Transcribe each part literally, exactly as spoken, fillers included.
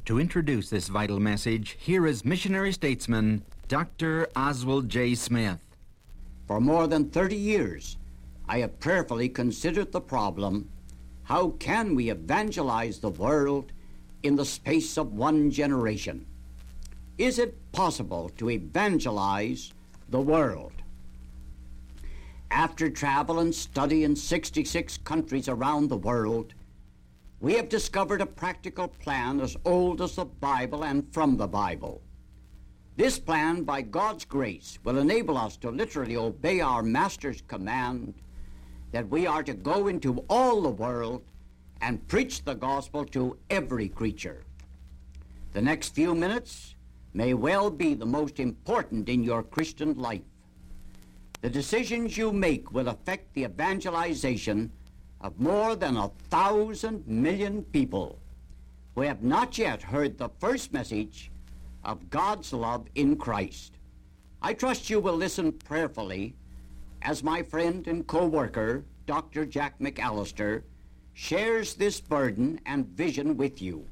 To introduce this vital message, here is missionary statesman Doctor Oswald J. Smith. For more than thirty years, I have prayerfully considered the problem, how can we evangelize the world in the space of one generation? Is it possible to evangelize the world? After travel and study in sixty-six countries around the world, we have discovered a practical plan as old as the Bible and from the Bible. This plan, by God's grace, will enable us to literally obey our Master's command that we are to go into all the world and preach the gospel to every creature. The next few minutes may well be the most important in your Christian life. The decisions you make will affect the evangelization of more than a thousand million people who have not yet heard the first message of God's love in Christ. I trust you will listen prayerfully as my friend and co-worker, Doctor Jack McAllister, shares this burden and vision with you.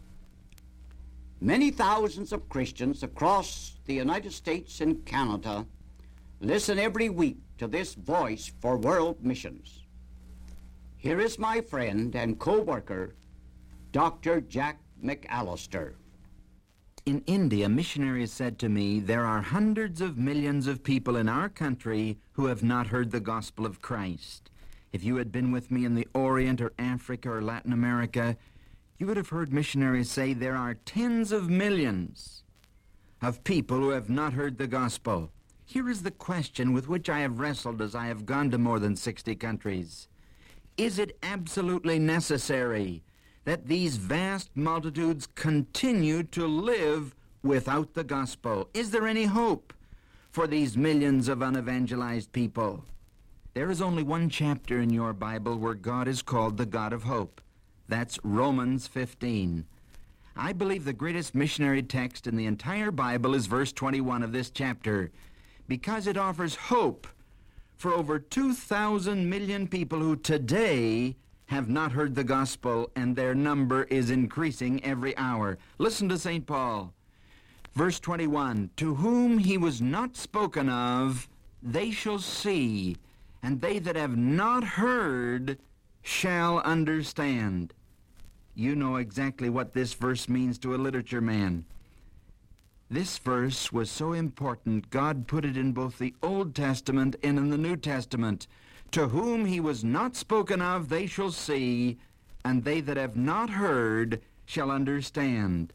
Many thousands of Christians across the United States and Canada listen every week to this voice for world missions. Here is my friend and co-worker, Doctor Jack McAllister. In India, missionaries said to me, there are hundreds of millions of people in our country who have not heard the gospel of Christ. If you had been with me in the Orient or Africa or Latin America, you would have heard missionaries say there are tens of millions of people who have not heard the gospel. Here is the question with which I have wrestled as I have gone to more than sixty countries. Is it absolutely necessary that these vast multitudes continue to live without the gospel? Is there any hope for these millions of unevangelized people? There is only one chapter in your Bible where God is called the God of hope. That's Romans fifteen. I believe the greatest missionary text in the entire Bible is verse twenty-one of this chapter, because it offers hope for over two thousand million people who today have not heard the gospel, and their number is increasing every hour. Listen to Saint Paul. Verse twenty-one, to whom he was not spoken of, they shall see, and they that have not heard shall understand. You know exactly what this verse means to a literature man. This verse was so important, God put it in both the Old Testament and in the New Testament. To whom he was not spoken of, they shall see, and they that have not heard shall understand.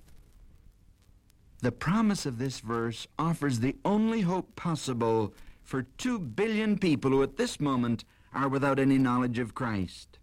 The promise of this verse offers the only hope possible for two billion people who at this moment are without any knowledge of Christ.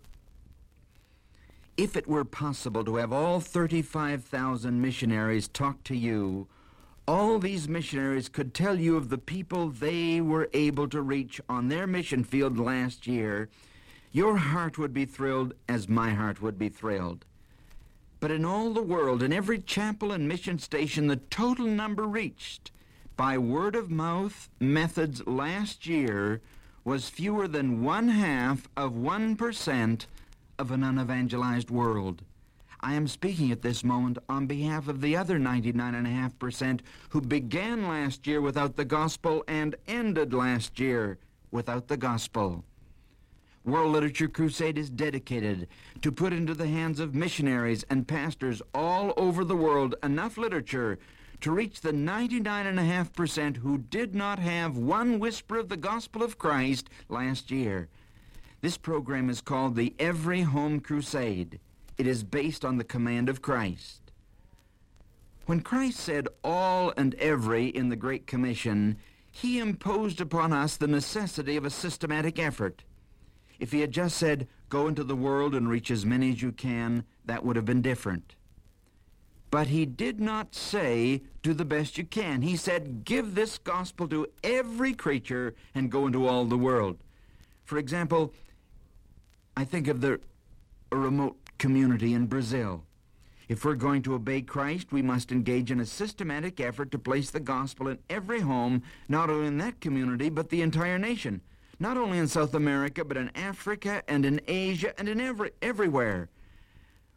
If it were possible to have all thirty-five thousand missionaries talk to you, all these missionaries could tell you of the people they were able to reach on their mission field last year, your heart would be thrilled as my heart would be thrilled. But in all the world, in every chapel and mission station, the total number reached by word-of-mouth methods last year was fewer than one-half of one percent of an unevangelized world. I am speaking at this moment on behalf of the other ninety-nine point five percent who began last year without the gospel and ended last year without the gospel. World Literature Crusade is dedicated to put into the hands of missionaries and pastors all over the world enough literature to reach the ninety-nine point five percent who did not have one whisper of the gospel of Christ last year. This program is called the Every Home Crusade. It is based on the command of Christ. When Christ said all and every in the Great Commission, he imposed upon us the necessity of a systematic effort. If he had just said, go into the world and reach as many as you can, that would have been different. But he did not say, do the best you can. He said, give this gospel to every creature and go into all the world. For example, I think of the a remote community in Brazil. If we're going to obey Christ, we must engage in a systematic effort to place the gospel in every home, not only in that community, but the entire nation. Not only in South America, but in Africa and in Asia and in every, everywhere.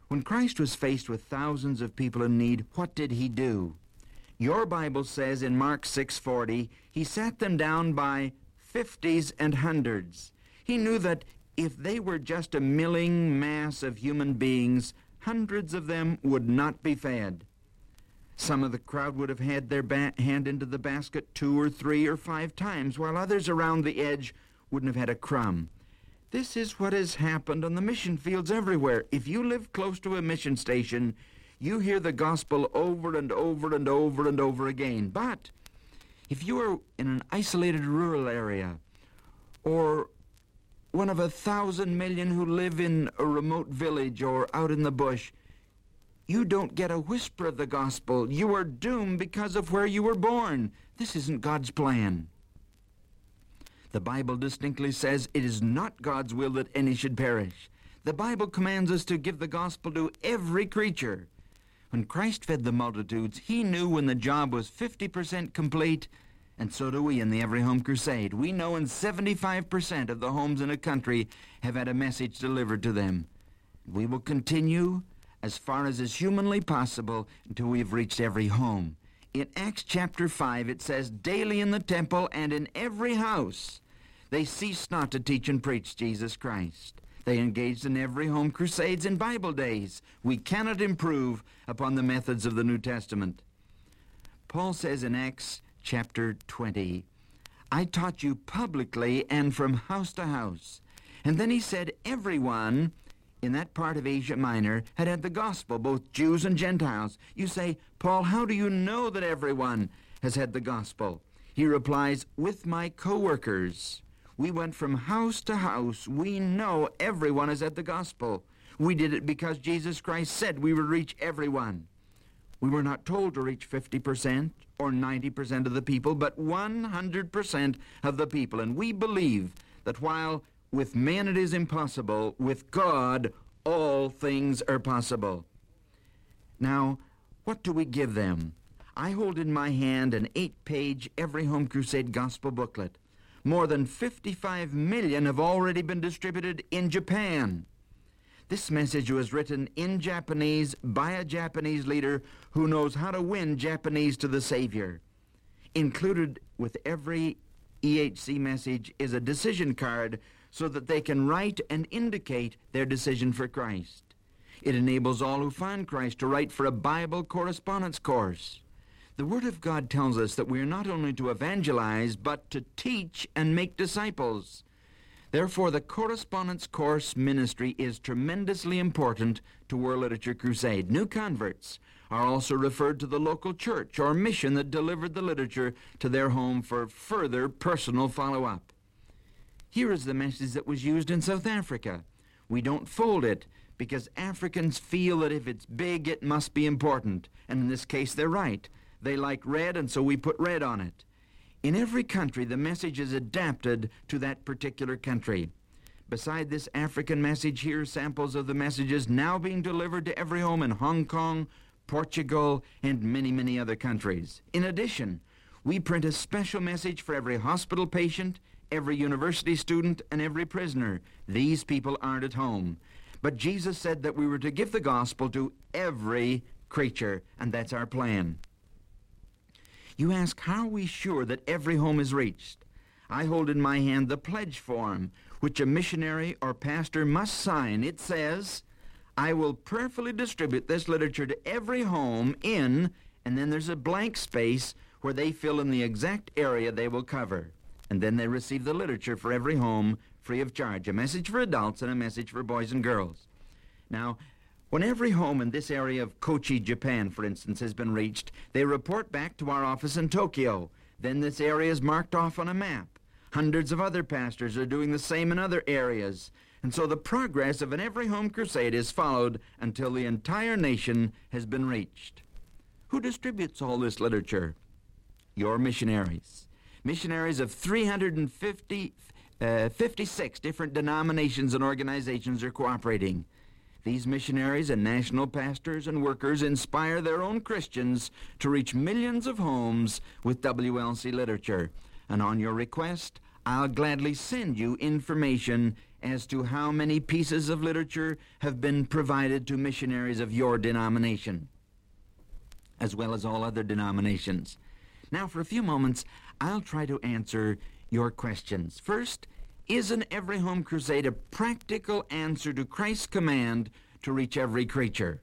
When Christ was faced with thousands of people in need, what did he do? Your Bible says in Mark six forty, he sat them down by fifties and hundreds. He knew that if they were just a milling mass of human beings, hundreds of them would not be fed. Some of the crowd would have had their ba- hand into the basket two or three or five times, while others around the edge wouldn't have had a crumb. This is what has happened on the mission fields everywhere. If you live close to a mission station, you hear the gospel over and over and over and over again. But if you are in an isolated rural area, or one of a thousand million who live in a remote village or out in the bush, you don't get a whisper of the gospel. You are doomed because of where you were born. This isn't God's plan. The Bible distinctly says it is not God's will that any should perish. The Bible commands us to give the gospel to every creature. When Christ fed the multitudes, he knew when the job was fifty percent complete, and so do we in the Every Home Crusade. We know in seventy-five percent of the homes in a country have had a message delivered to them. We will continue as far as is humanly possible until we've reached every home. In Acts chapter five, it says, daily in the temple and in every house, they ceased not to teach and preach Jesus Christ. They engaged in every home crusades in Bible days. We cannot improve upon the methods of the New Testament. Paul says in Acts chapter twenty, I taught you publicly and from house to house. And then he said everyone in that part of Asia Minor had had the gospel, both Jews and Gentiles. You say, Paul, how do you know that everyone has had the gospel? He replies, with my co-workers. We went from house to house. We know everyone has had the gospel. We did it because Jesus Christ said we would reach everyone. We were not told to reach fifty percent or ninety percent of the people, but one hundred percent of the people. And we believe that while with men it is impossible, with God all things are possible. Now, what do we give them? I hold in my hand an eight-page Every Home Crusade gospel booklet. More than fifty-five million have already been distributed in Japan. This message was written in Japanese by a Japanese leader who knows how to win Japanese to the Savior. Included with every E H C message is a decision card so that they can write and indicate their decision for Christ. It enables all who find Christ to write for a Bible correspondence course. The Word of God tells us that we are not only to evangelize, but to teach and make disciples. Therefore, the correspondence course ministry is tremendously important to World Literature Crusade. New converts are also referred to the local church or mission that delivered the literature to their home for further personal follow-up. Here is the message that was used in South Africa. We don't fold it because Africans feel that if it's big, it must be important. And in this case, they're right. They like red, and so we put red on it. In every country, the message is adapted to that particular country. Beside this African message, here are samples of the messages now being delivered to every home in Hong Kong, Portugal, and many, many other countries. In addition, we print a special message for every hospital patient, every university student, and every prisoner. These people aren't at home. But Jesus said that we were to give the gospel to every creature, and that's our plan. You ask, how are we sure that every home is reached? I hold in my hand the pledge form, which a missionary or pastor must sign. It says, I will prayerfully distribute this literature to every home in, and then there's a blank space where they fill in the exact area they will cover. And then they receive the literature for every home free of charge, a message for adults and a message for boys and girls. Now, when every home in this area of Kochi, Japan, for instance, has been reached, they report back to our office in Tokyo. Then this area is marked off on a map. Hundreds of other pastors are doing the same in other areas. And so the progress of an Every Home Crusade is followed until the entire nation has been reached. Who distributes all this literature? Your missionaries. Missionaries of three hundred fifty, uh, fifty-six different denominations and organizations are cooperating. These missionaries and national pastors and workers inspire their own Christians to reach millions of homes with W L C literature. And on your request, I'll gladly send you information as to how many pieces of literature have been provided to missionaries of your denomination, as well as all other denominations. Now, for a few moments, I'll try to answer your questions. First, is an Every Home Crusade a practical answer to Christ's command to reach every creature?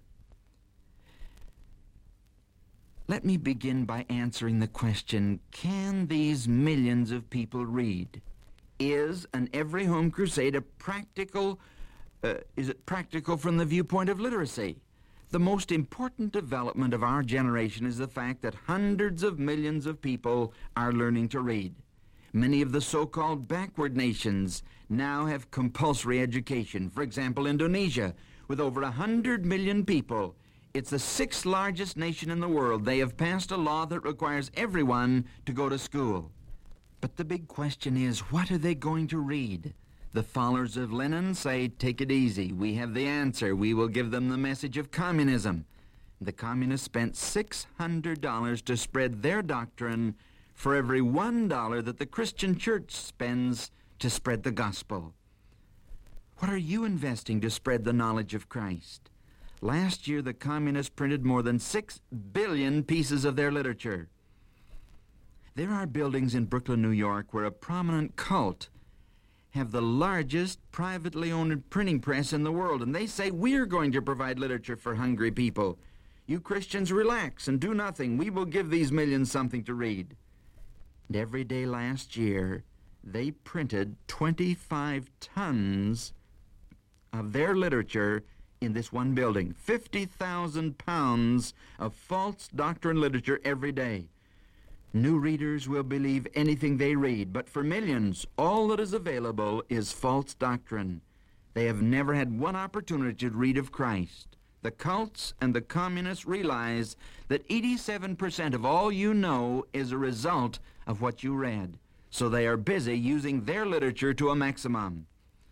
Let me begin by answering the question, can these millions of people read? Is an Every Home Crusade a practical, uh, is it practical from the viewpoint of literacy? The most important development of our generation is the fact that hundreds of millions of people are learning to read. Many of the so-called backward nations now have compulsory education. For example, Indonesia, with over one hundred million people, it's the sixth largest nation in the world. They have passed a law that requires everyone to go to school. But the big question is, what are they going to read? The followers of Lenin say, take it easy. We have the answer. We will give them the message of communism. The communists spent six hundred dollars to spread their doctrine for every one dollar that the Christian church spends to spread the gospel. What are you investing to spread the knowledge of Christ? Last year, the communists printed more than six billion pieces of their literature. There are buildings in Brooklyn, New York, where a prominent cult have the largest privately owned printing press in the world, and they say, we're going to provide literature for hungry people. You Christians relax and do nothing. We will give these millions something to read. And every day last year, they printed twenty-five tons of their literature in this one building. fifty thousand pounds of false doctrine literature every day. New readers will believe anything they read, but for millions, all that is available is false doctrine. They have never had one opportunity to read of Christ. The cults and the communists realize that eighty-seven percent of all you know is a result of what you read. So they are busy using their literature to a maximum.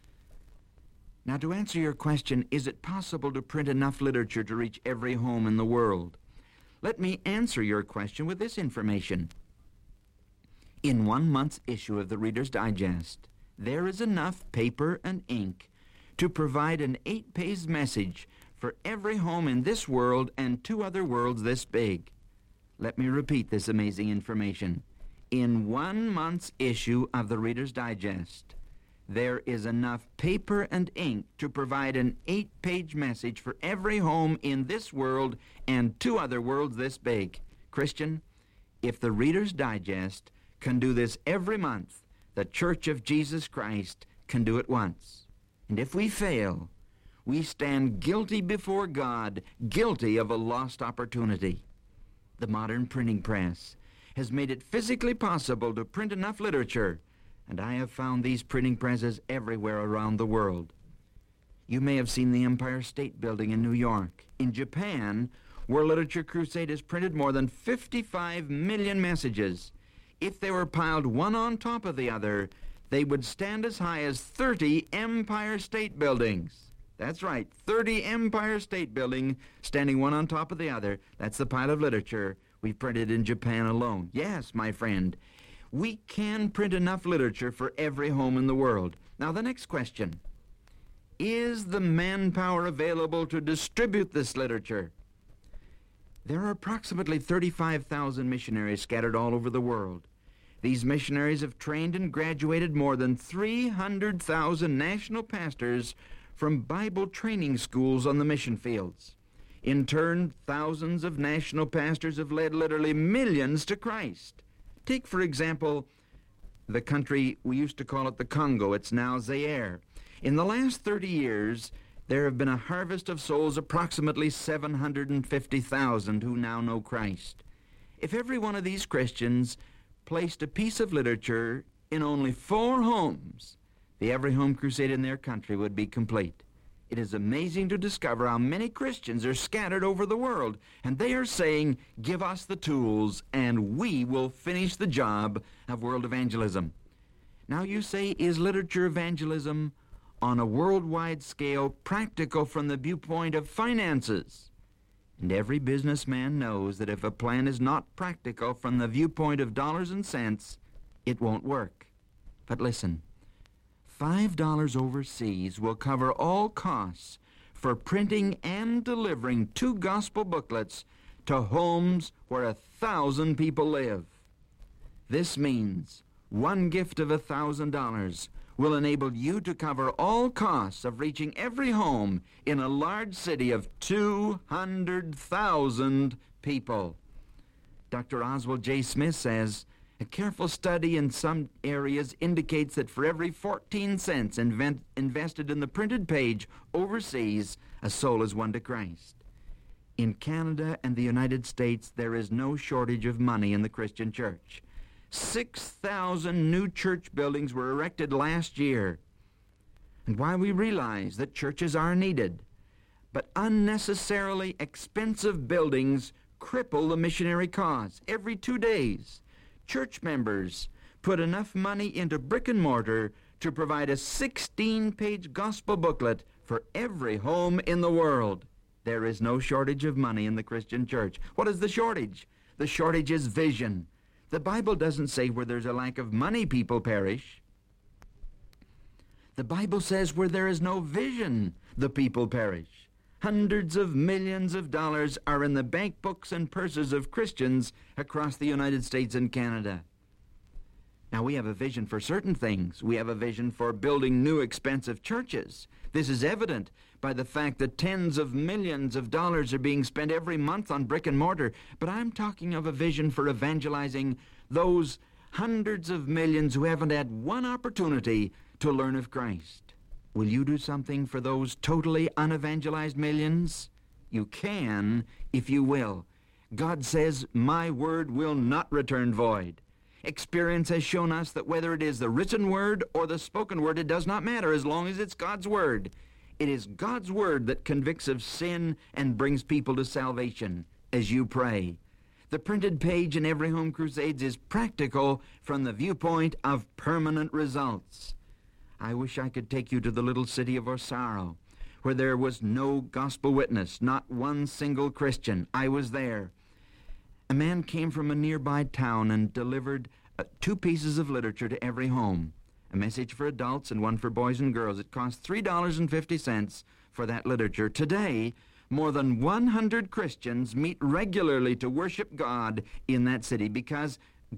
Now, to answer your question, is it possible to print enough literature to reach every home in the world? Let me answer your question with this information. In one month's issue of the Reader's Digest, there is enough paper and ink to provide an eight-page message for every home in this world and two other worlds this big. Let me repeat this amazing information. In one month's issue of the Reader's Digest, there is enough paper and ink to provide an eight-page message for every home in this world and two other worlds this big. Christian, if the Reader's Digest can do this every month, the Church of Jesus Christ can do it once. And if we fail, we stand guilty before God, guilty of a lost opportunity. The modern printing press has made it physically possible to print enough literature, and I have found these printing presses everywhere around the world. You may have seen the Empire State Building in New York. In Japan, World Literature Crusade has printed more than fifty-five million messages. If they were piled one on top of the other, they would stand as high as thirty Empire State Buildings. That's right, thirty Empire State Buildings standing one on top of the other. That's the pile of literature we've printed in Japan alone. Yes, my friend, we can print enough literature for every home in the world. Now, the next question. Is the manpower available to distribute this literature? There are approximately thirty-five thousand missionaries scattered all over the world. These missionaries have trained and graduated more than three hundred thousand national pastors from Bible training schools on the mission fields. In turn, thousands of national pastors have led literally millions to Christ. Take, for example, the country, we used to call it the Congo. It's now Zaire. In the last thirty years, there have been a harvest of souls, approximately seven hundred fifty thousand, who now know Christ. If every one of these Christians placed a piece of literature in only four homes, the Every Home Crusade in their country would be complete. It is amazing to discover how many Christians are scattered over the world, and they are saying, give us the tools, and we will finish the job of world evangelism. Now you say, is literature evangelism on a worldwide scale practical from the viewpoint of finances? And every businessman knows that if a plan is not practical from the viewpoint of dollars and cents, it won't work. But listen, five dollars overseas will cover all costs for printing and delivering two gospel booklets to homes where a thousand people live. This means one gift of a thousand dollars will enable you to cover all costs of reaching every home in a large city of two hundred thousand people. Doctor Oswald J. Smith says, a careful study in some areas indicates that for every fourteen cents invent, invested in the printed page overseas, a soul is won to Christ. In Canada and the United States, there is no shortage of money in the Christian church. six thousand new church buildings were erected last year. And while we realize that churches are needed, but unnecessarily expensive buildings cripple the missionary cause. Every two days, church members put enough money into brick and mortar to provide a sixteen-page gospel booklet for every home in the world. There is no shortage of money in the Christian church. What is the shortage? The shortage is vision. The Bible doesn't say where there's a lack of money, people perish. The Bible says where there is no vision, the people perish. Hundreds of millions of dollars are in the bank books and purses of Christians across the United States and Canada. Now, we have a vision for certain things. We have a vision for building new expensive churches. This is evident by the fact that tens of millions of dollars are being spent every month on brick and mortar. But I'm talking of a vision for evangelizing those hundreds of millions who haven't had one opportunity to learn of Christ. Will you do something for those totally unevangelized millions? You can if you will. God says, my word will not return void. Experience has shown us that whether it is the written word or the spoken word, it does not matter as long as it's God's word. It is God's word that convicts of sin and brings people to salvation as you pray. The printed page in Every Home Crusades is practical from the viewpoint of permanent results. I wish I could take you to the little city of Osaro, where there was no gospel witness, not one single Christian. I was there. A man came from a nearby town and delivered uh, two pieces of literature to every home, a message for adults and one for boys and girls. It cost three dollars and fifty cents for that literature. Today, more than one hundred Christians meet regularly to worship God in that city because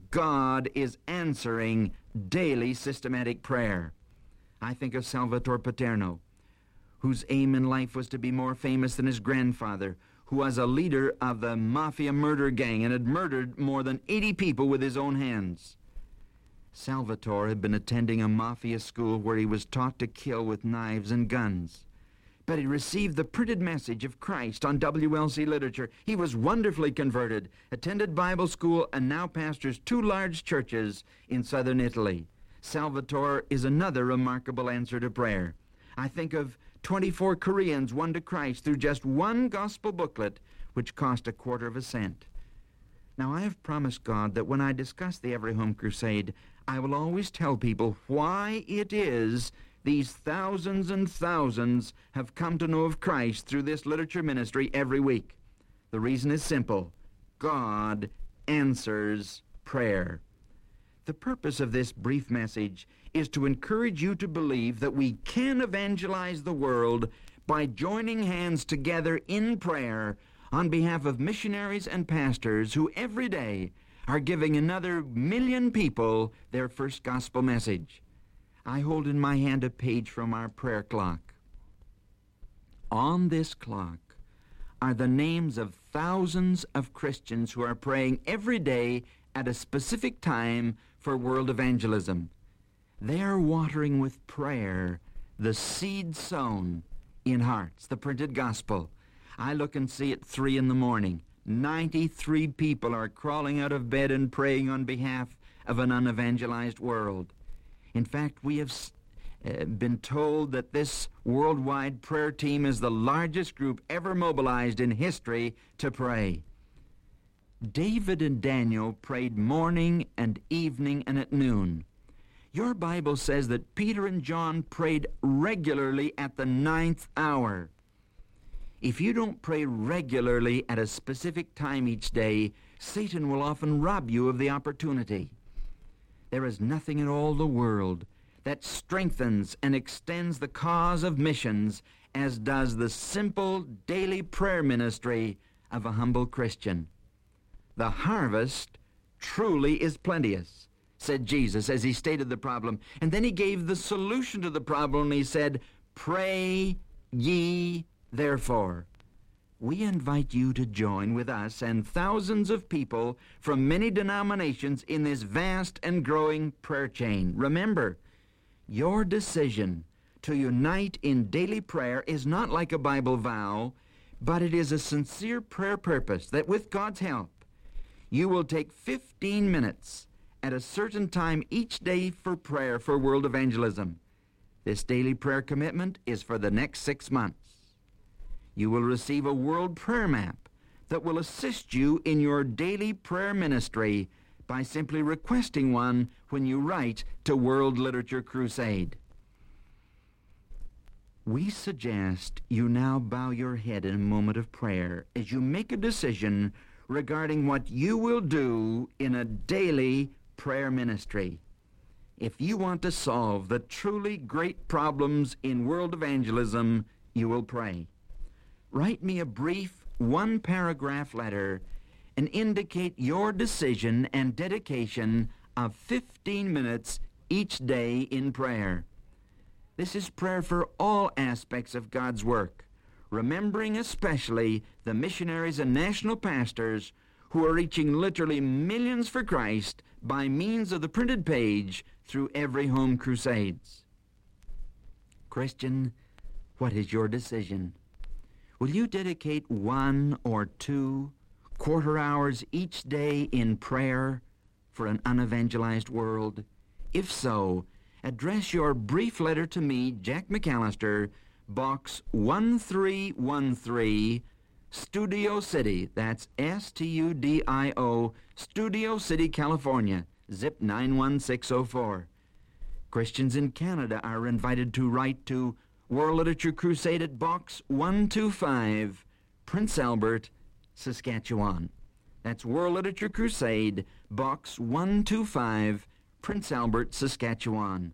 God is answering daily systematic prayer. I think of Salvatore Paterno, whose aim in life was to be more famous than his grandfather, who was a leader of the mafia murder gang and had murdered more than eighty people with his own hands. Salvatore had been attending a mafia school where he was taught to kill with knives and guns. But he received the printed message of Christ on W L C literature. He was wonderfully converted, attended Bible school, and now pastors two large churches in southern Italy. Salvatore is another remarkable answer to prayer. I think of twenty-four Koreans won to Christ through just one gospel booklet, which cost a quarter of a cent. Now, I have promised God that when I discuss the Every Home Crusade, I will always tell people why it is these thousands and thousands have come to know of Christ through this literature ministry every week. The reason is simple. God answers prayer. The purpose of this brief message is to encourage you to believe that we can evangelize the world by joining hands together in prayer on behalf of missionaries and pastors who every day are giving another million people their first gospel message. I hold in my hand a page from our prayer clock. On this clock are the names of thousands of Christians who are praying every day at a specific time for world evangelism. They are watering with prayer the seed sown in hearts, the printed gospel. I look and see at three in the morning. ninety-three people are crawling out of bed and praying on behalf of an unevangelized world. In fact, we have uh, been told that this worldwide prayer team is the largest group ever mobilized in history to pray. David and Daniel prayed morning and evening and at noon. Your Bible says that Peter and John prayed regularly at the ninth hour. If you don't pray regularly at a specific time each day, Satan will often rob you of the opportunity. There is nothing in all the world that strengthens and extends the cause of missions as does the simple daily prayer ministry of a humble Christian. The harvest truly is plenteous, said Jesus as he stated the problem. And then he gave the solution to the problem. He said, pray ye therefore. We invite you to join with us and thousands of people from many denominations in this vast and growing prayer chain. Remember, your decision to unite in daily prayer is not like a Bible vow, but it is a sincere prayer purpose that with God's help, you will take fifteen minutes at a certain time each day for prayer for world evangelism. This daily prayer commitment is for the next six months. You will receive a world prayer map that will assist you in your daily prayer ministry by simply requesting one when you write to World Literature Crusade. We suggest you now bow your head in a moment of prayer as you make a decision regarding what you will do in a daily prayer ministry. If you want to solve the truly great problems in world evangelism, you will pray. Write me a brief one-paragraph letter and indicate your decision and dedication of fifteen minutes each day in prayer. This is prayer for all aspects of God's work, remembering especially the missionaries and national pastors who are reaching literally millions for Christ by means of the printed page through every home crusades. Christian, what is your decision? Will you dedicate one or two quarter hours each day in prayer for an unevangelized world? If so, address your brief letter to me, Jack McAllister, Box one three one three, Studio City, that's S T U D I O, Studio City, California, zip nine one six oh four. Christians in Canada are invited to write to World Literature Crusade at Box one two five, Prince Albert, Saskatchewan. That's World Literature Crusade, Box one two five, Prince Albert, Saskatchewan.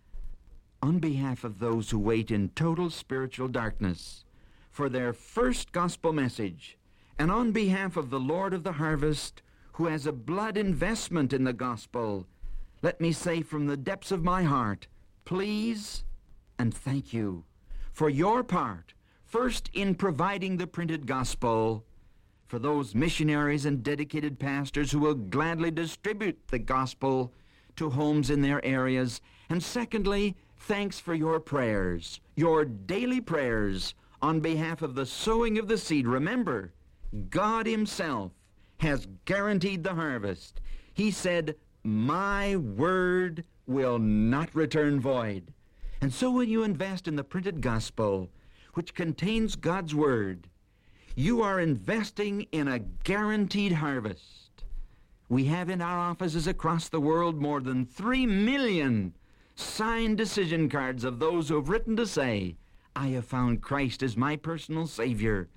On behalf of those who wait in total spiritual darkness for their first gospel message, and on behalf of the Lord of the harvest, who has a blood investment in the gospel, let me say from the depths of my heart, please and thank you for your part, first in providing the printed gospel, for those missionaries and dedicated pastors who will gladly distribute the gospel to homes in their areas, and secondly, thanks for your prayers, your daily prayers on behalf of the sowing of the seed. Remember, God himself has guaranteed the harvest. He said, my word will not return void. And so when you invest in the printed gospel, which contains God's word, you are investing in a guaranteed harvest. We have in our offices across the world more than three million signed decision cards of those who have written to say, I have found Christ as my personal Savior.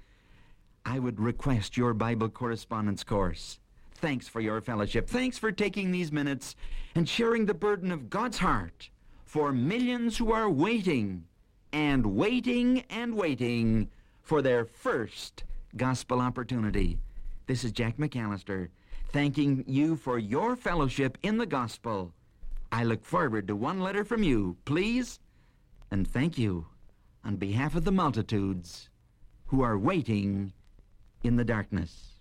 I would request your Bible correspondence course. Thanks for your fellowship. Thanks for taking these minutes and sharing the burden of God's heart for millions who are waiting and waiting and waiting for their first gospel opportunity. This is Jack McAllister, thanking you for your fellowship in the gospel. I look forward to one letter from you, please, and thank you on behalf of the multitudes who are waiting in the darkness.